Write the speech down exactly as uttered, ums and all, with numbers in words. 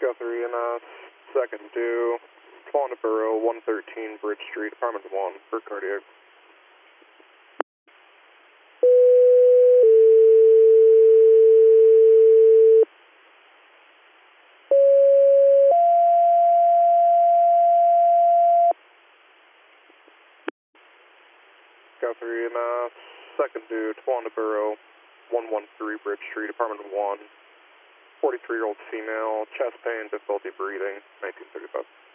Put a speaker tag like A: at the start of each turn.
A: three and a second due, Fallen to Borough, one thirteen Bridge Street, apartment one, for cardiac. Scout three and a second due, Fallen to Borough, one one three Bridge Street, apartment one, forty-three year old female, chest pain, difficulty breathing, nineteen thirty-five.